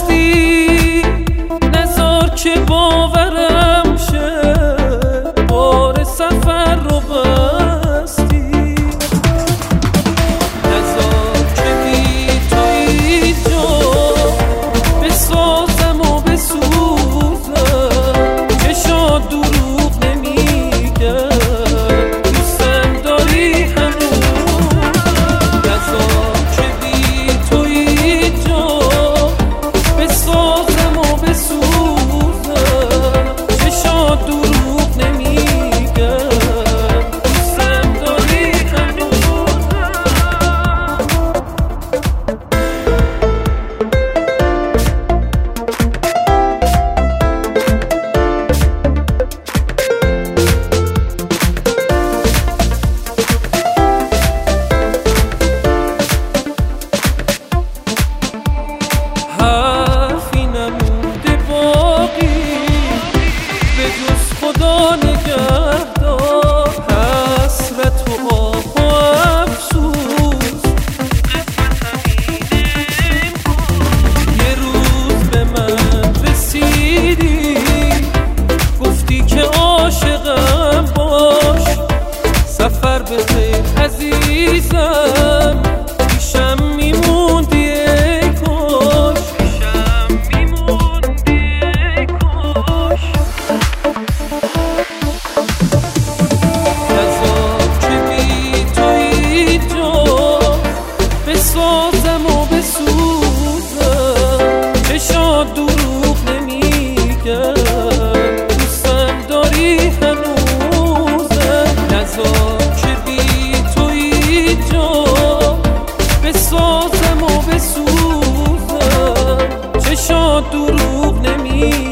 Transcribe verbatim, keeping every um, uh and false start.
هستی، نذار که باورم شه بار سفر رو بستی. نذار که بی تو اینجا بسازم و بسوزم، چشات دروغ نمیگن دوستم داری هنوز. نذار که بی تو اینجا بسازم و بسوزم، چشات دروغ نمیگن دوستم داری هنوز. حرفی نمونده باقی به جز خدا نگهدار، حسرت و آه و افسوس یه روز به من رسیدی، گفتی که عاشقم باش، سفر به خیر عزیزم، پیشم میموندی ای کاش، پیشم میموندی ای کاش. نذار که بی تو اینجا بسازم و بسوزم، چشات دروغ نمیگن دوستم داری هنوزم. نذار که بی تو اینجا بسازم و بسوزم، چشات دروغ نمیگن